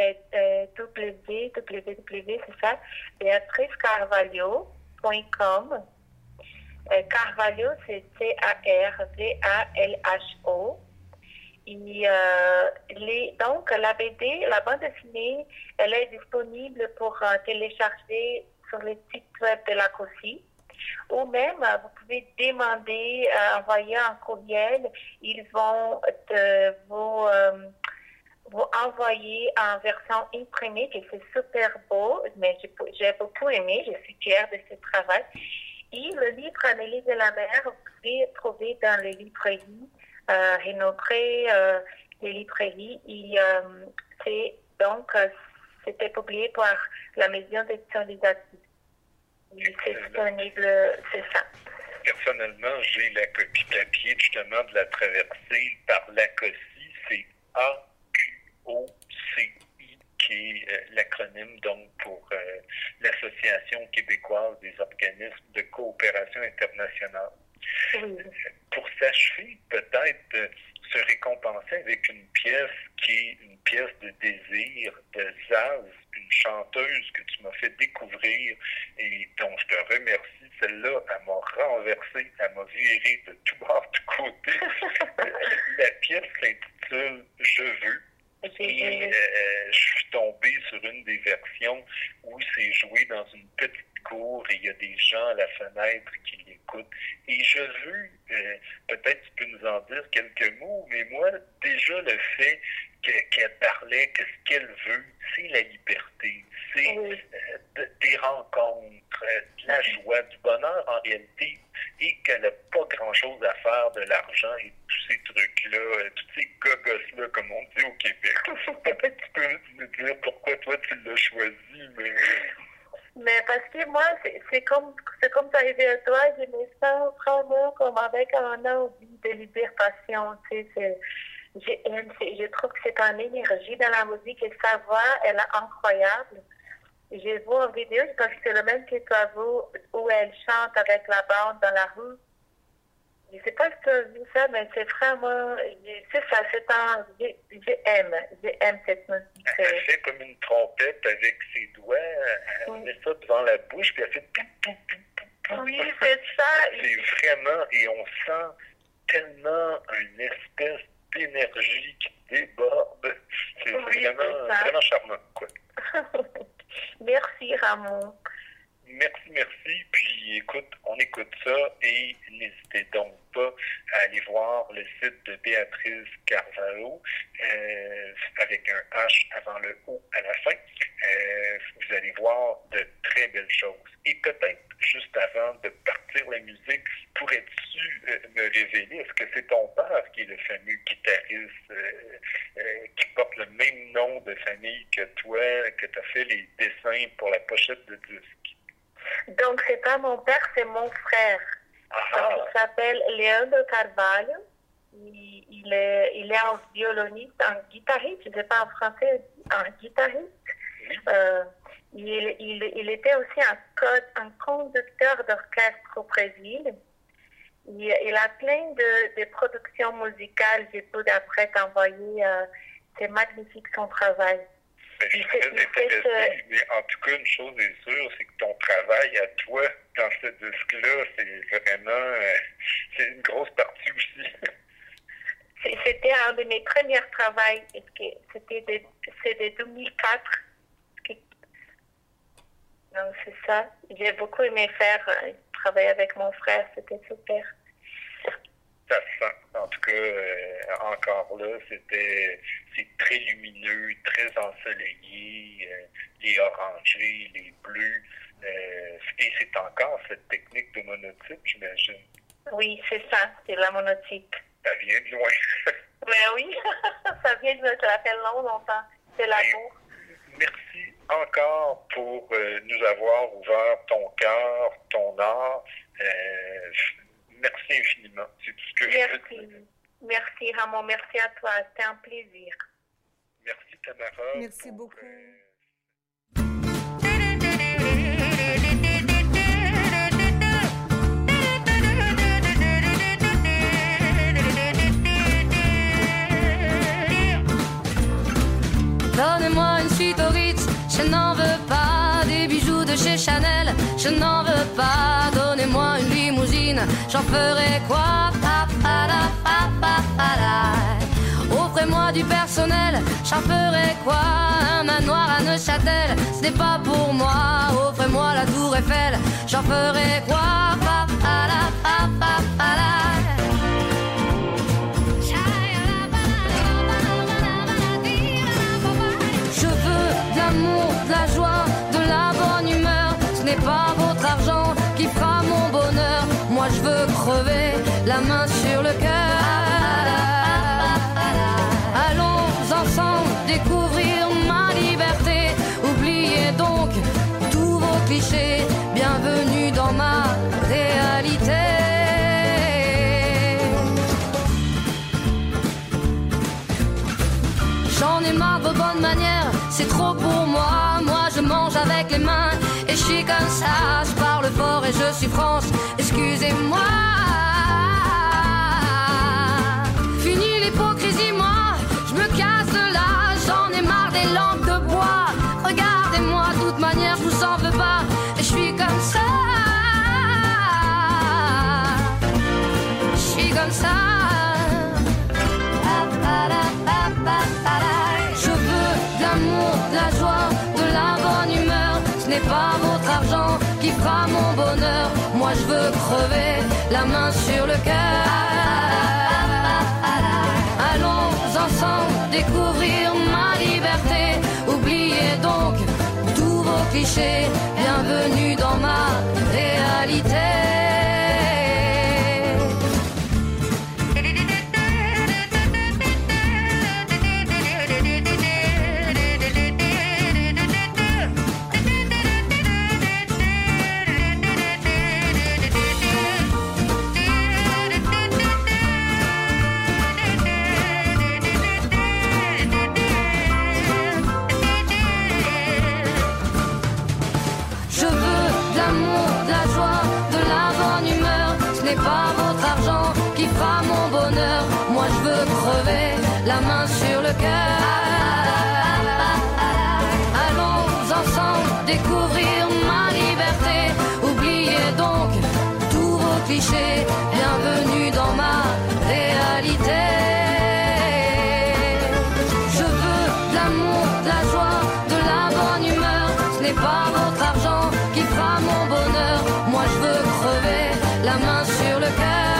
www, c'est ça, béatricecarvalho.com. Carvalho, c'est Carvalho. Et donc, la BD, la bande dessinée, elle est disponible pour télécharger sur le site web de la COSI. Ou même, vous pouvez demander, envoyer un courriel. Ils vont vous envoyer en version imprimée, et c'est super beau, mais j'ai beaucoup aimé, je suis fière de ce travail. Et le livre Annelise et la mère, vous pouvez trouver dans les librairies, Rénopré, les librairies. Et c'était publié par la maison d'édition des Actifs. C'est disponible, c'est ça. Personnellement, j'ai la copie papier justement de la traversée par l'ACOCI, c'est AQOCI, qui est l'acronyme donc pour l'Association québécoise des organismes de coopération internationale. Oui. Pour s'achever, peut-être se récompenser avec une pièce qui est une pièce de désir de Zaz, une chanteuse que tu m'as fait découvrir et dont je te remercie. Celle-là, elle m'a renversé, elle m'a viré de tout bord, de côté. La pièce s'intitule Je veux. Et je suis tombé sur une des versions où c'est joué dans une petite cour et il y a des gens à la fenêtre qui l'écoutent. Et je veux, peut-être tu peux nous en dire quelques mots, mais moi, déjà le fait qu'elle parlait que ce qu'elle veut, c'est la liberté, c'est des rencontres, de la joie, du bonheur en réalité, et qu'elle n'a pas grand-chose à faire de l'argent et tous ces trucs-là, tous ces gogos-là, comme on dit au Québec. Peut-être tu peux nous dire pourquoi toi tu l'as choisi, mais parce que moi, c'est comme ça arrivé à toi, je me sens vraiment comme avec un envie de libération, tu sais, je trouve que c'est une énergie dans la musique et sa voix, elle est incroyable. J'ai vu en vidéo, je pense que c'est le même que tu as vu, où elle chante avec la bande dans la rue. Je ne sais pas si tu as vu ça, mais c'est vraiment, c'est ça, j'aime cette musique. Elle fait comme une trompette avec ses doigts, elle met ça devant la bouche, puis elle fait... Oui, c'est ça. C'est vraiment, et on sent tellement une espèce d'énergie qui déborde. C'est vraiment charmant, quoi. Merci, Ramon. Merci. Puis écoute, on écoute ça et n'hésitez donc pas à aller voir le site de Béatrice Carvalho avec un H avant le O à la fin. Vous allez voir de très belles choses. Et peut-être, juste avant de partir la musique, pourrais-tu me révéler, est-ce que c'est ton père qui est le fameux guitariste qui porte le même nom de famille que toi, que tu as fait les dessins pour la pochette de disque? Donc, c'est pas mon père, c'est mon frère. Donc, il s'appelle Leandro Carvalho. Il est un violoniste, un guitariste, je ne sais pas en français, un guitariste. Il était aussi un conducteur d'orchestre au Brésil. Il a plein de productions musicales. Je peux après t'envoyer. C'est magnifique son travail. Je suis très intéressé, mais en tout cas, une chose est sûre, c'est que ton travail à toi dans ce disque-là, c'est vraiment, c'est une grosse partie aussi. C'était un de mes premiers travaux, c'est de 2004. Donc, c'est ça. J'ai beaucoup aimé faire, travailler avec mon frère, c'était super. Ça se sent. En tout cas, encore là, c'est très lumineux, très ensoleillé, les orangés, les bleus. Et c'est encore cette technique de monotype, j'imagine. Oui, c'est ça, c'est la monotype. Ça vient de loin. Mais oui, ça vient de ça fait longtemps. C'est l'amour. Merci encore pour nous avoir ouvert ton cœur, ton art. Merci infiniment. C'est tout ce que je veux dire. Merci, Ramon. Merci à toi. C'était un plaisir. Merci, Tamara. Merci beaucoup. Donnez-moi une suite au Ritz, je n'en veux pas. Des bijoux de chez Chanel, je n'en veux pas. Donnez-moi une limousine, j'en ferai quoi? Offrez-moi du personnel, j'en ferai quoi? Un manoir à Neuchâtel, ce n'est pas pour moi. Offrez-moi la tour Eiffel, j'en ferai quoi? Je veux de l'amour, de la joie, de la bonne humeur. Ce n'est pas votre argent qui fera mon bonheur. Moi je veux crever la main sur le cœur. Allons ensemble découvrir ma liberté. Oubliez donc tous vos clichés. Bienvenue dans ma réalité. J'en ai marre de vos bonnes manières, c'est trop pour moi. Moi je mange avec les mains et je suis comme ça. Je parle fort et je suis France, excusez-moi. Fini l'hypocrisie, moi, je me casse de là. J'en ai marre des lampes de bois. Regardez-moi, de toute manière, je vous en veux pas. Et je suis comme ça. Je suis comme ça. Je veux de l'amour, de la joie, de la bonne humeur. Ce n'est pas votre argent qui fera mon bonheur. Moi je veux crever la main sur le cœur. Allons ensemble découvrir ma liberté. Oubliez donc tous vos clichés. Bienvenue dans ma réalité. Pas votre argent qui fera mon bonheur. Moi je veux crever la main sur le cœur. Allons ensemble découvrir ma liberté. Oubliez donc tous vos clichés. Bienvenue dans ma réalité. Je veux de l'amour, de la joie, de la bonne humeur. Ce n'est pas votre argent qui fera mon bonheur. Moi je veux crever la main sur le cœur.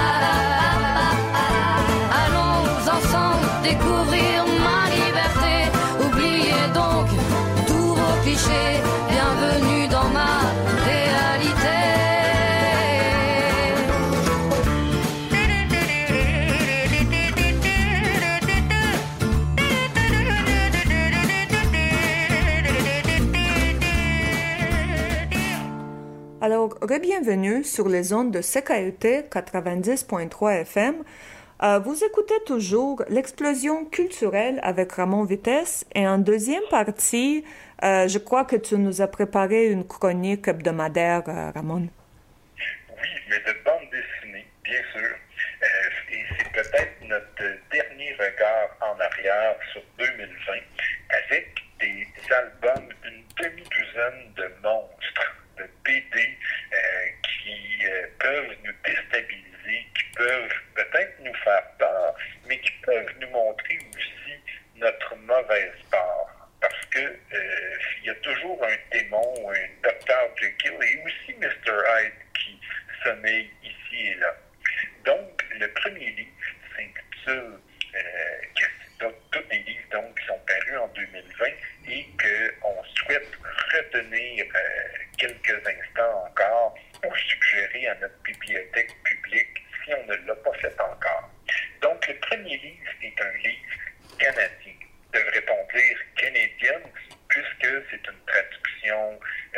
Allons ensemble découvrir ma liberté. Oubliez donc tous vos clichés. Bienvenue dans ma réalité. Alors, bienvenue sur les ondes de CKUT 90.3 FM. Vous écoutez toujours l'explosion culturelle avec Ramon Vitesse et en deuxième partie, je crois que tu nous as préparé une chronique hebdomadaire, Ramon. Oui, mais de bande dessinée, bien sûr. Et c'est peut-être notre dernier regard en arrière sur 2020 avec des albums, une demi-douzaine de monstres, de BD qui peuvent nous déstabiliser, qui peuvent peut-être nous faire peur, mais qui peuvent nous montrer aussi notre mauvaise part. Parce que il y a toujours un démon ou une premier livre s'intitule tous des livres donc, qui sont parus en 2020 et qu'on souhaite retenir quelques instants encore pour suggérer à notre bibliothèque publique si on ne l'a pas fait encore. Donc, le premier livre est un livre canadien. Devrait-on dire canadienne, puisque c'est une traduction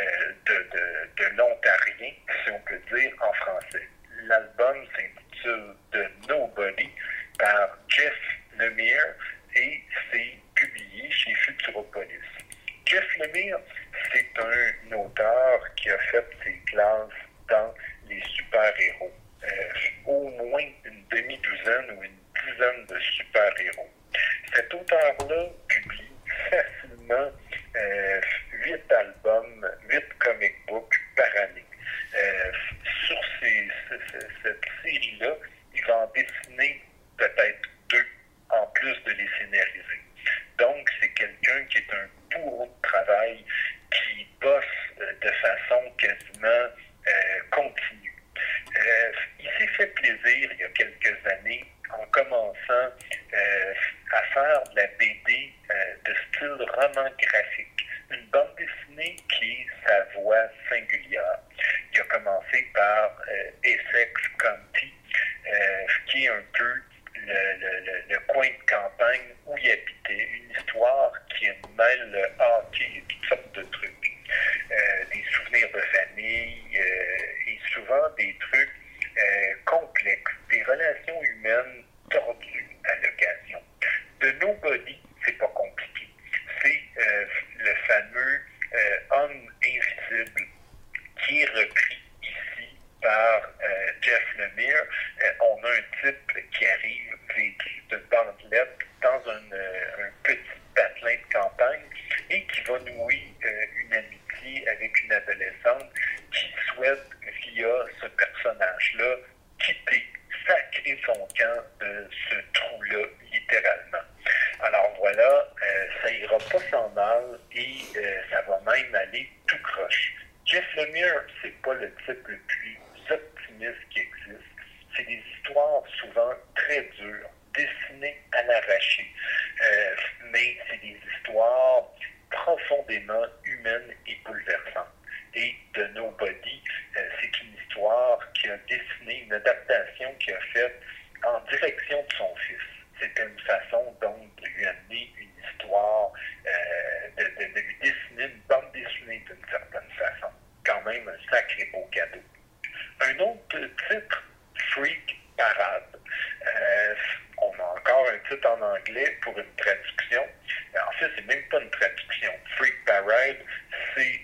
de l'ontarien, si on peut dire, en français. L'album s'intitule The Nobody par Jeff Lemire et c'est publié chez Futuropolis. Jeff Lemire, c'est un auteur qui a fait ses classes dans les super-héros. Au moins une demi-douzaine ou une dizaine de super-héros. Cet auteur-là publie facilement 8 albums, 8 comic books par année. Sur cette série-là, il va en dessiner peut-être 2, en plus de les scénariser. Donc, c'est quelqu'un qui est un bourreau de travail, qui bosse de façon quasiment continue. Il s'est fait plaisir il y a quelques années en commençant à faire de la BD de style roman graphique, une bande dessinée qui est sa voix singulière. Il a commencé par Essex County, qui est un peu le coin de campagne où il habitait, une histoire qui mêle le hockey et toutes sortes de trucs. Des souvenirs de famille et souvent des trucs complexes, des relations humaines tordues à l'occasion. De Nobody, c'est pas compliqué. C'est le fameux homme invisible qui est repris ici par Jeff Lemire. On a un type qui arrive vêtu de bandelettes dans un petit patelin de campagne et qui va nouer une amitié avec une adolescente qui souhaite, via ce personnage-là, quitter, sacrer son camp de ce trou-là, littéralement. Alors voilà, ça ira pas sans mal et ça va même aller tout croche. Jeff Lemire, c'est pas le type le plus optimiste qui existe. C'est des histoires souvent très dures, dessinées à l'arraché. Mais c'est des histoires profondément humaines et bouleversantes. Et de Nobody, c'est une histoire qui a dessiné, une adaptation qu'il a faite en direction de son fils. C'était une façon donc de lui amener une histoire, de lui dessiner une bande dessinée d'une certaine façon. Quand même un sacré beau cadeau. Un autre titre, Freak Parade. On a encore un titre en anglais pour une traduction. En fait, c'est même pas une traduction. Freak Parade, c'est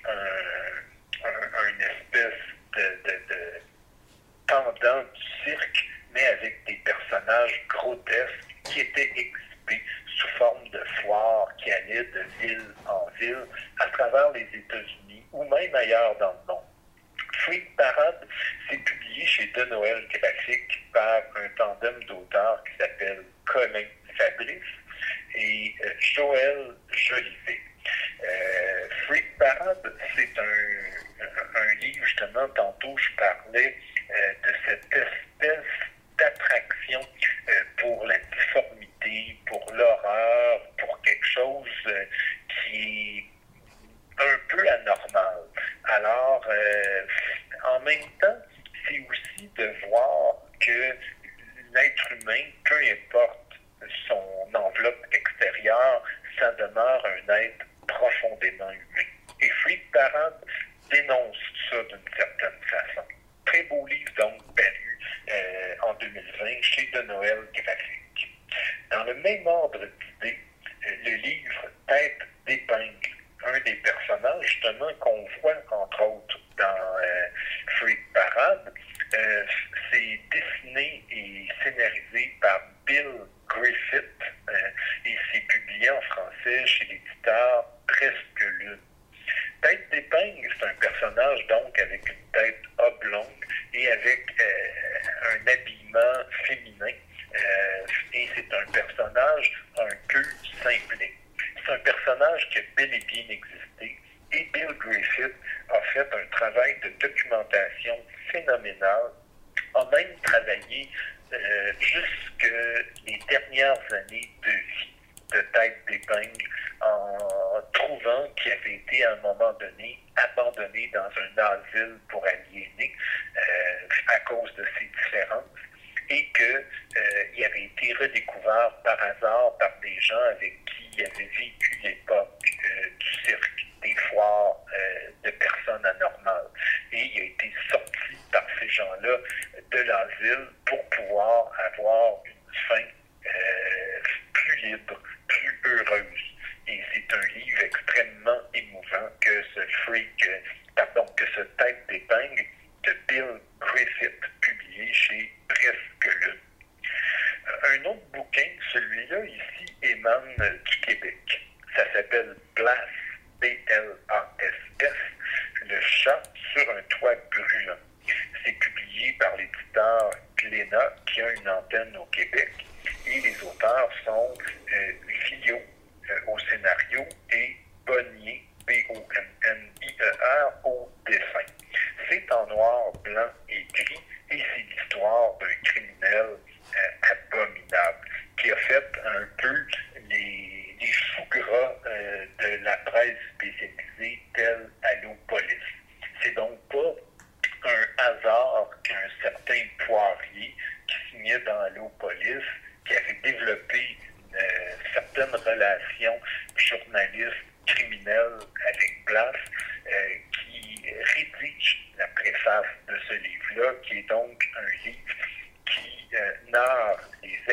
une espèce de pendant du cirque, mais avec des personnages grotesques qui étaient exhibés sous forme de foires qui allaient de ville en ville à travers les États-Unis ou même ailleurs dans le monde. Freak Parade, c'est publié chez De Noël Graphique par un tandem d'auteurs qui s'appelle Colin Fabrice et Joël Jolivet. Freak Parade, c'est un livre, justement, tantôt je parlais de cette espèce d'attraction pour la difformité, pour l'horreur, pour quelque chose qui est un peu anormal. Alors, en même temps, c'est aussi de voir que l'être humain, peu importe son enveloppe extérieure, ça demeure un être profondément humain. Et Freak Parade dénonce ça d'une certaine façon. Très beau livre, donc, paru en 2020 chez De Noël Graphique. Dans le même ordre d'idées, le livre Tête d'épingle, un des personnages, justement, qu'on voit, entre autres, dans Freak Parade, c'est dessiné et scénarisé par Bill Griffith et c'est publié en français chez l'éditeur Presque Lune. Tête d'épingle, c'est un personnage, donc, avec une tête oblongue et avec un habillement féminin. Et c'est un personnage un peu simplé. C'est un personnage qui a bel et bien existé. Et Bill Griffith a fait un travail de documentation phénoménal, a même travaillé jusque les dernières années de vie de Tête d'Épingle en trouvant qu'il avait été à un moment donné abandonné dans un asile pour aliénés à cause de ses différences et qu'il avait été redécouvert par hasard par des gens avec qui il avait vécu l'époque du cirque, des foires de personnes anormales. Et il a été sorti par ces gens-là de l'asile pour pouvoir avoir une fin plus libre, plus heureuse. Et c'est un livre extrêmement émouvant que ce Tête d'Épingle de Bill Griffith, publié chez Presque Lune. Un autre bouquin, celui-là ici, émane du Québec. Ça s'appelle Blas, B-L-A-S-S, Le chat sur un toit brûlant. C'est publié par l'éditeur Glénat, qui a une antenne au Québec. Et les auteurs sont Villot au scénario et Bonnier, B-O-N-N-I-E-R, au dessin. C'est en noir, blanc et gris, et c'est l'histoire d'un criminel abominable qui a fait un peu les sous-gras de la presse spécialisée telle Allopolis. C'est donc pas un hasard qu'un certain Poirier qui signait dans Allopolis, qui avait développé une certaine relation journaliste criminelle avec Blas, qui rédige la préface de ce livre-là, qui est donc un livre qui narre les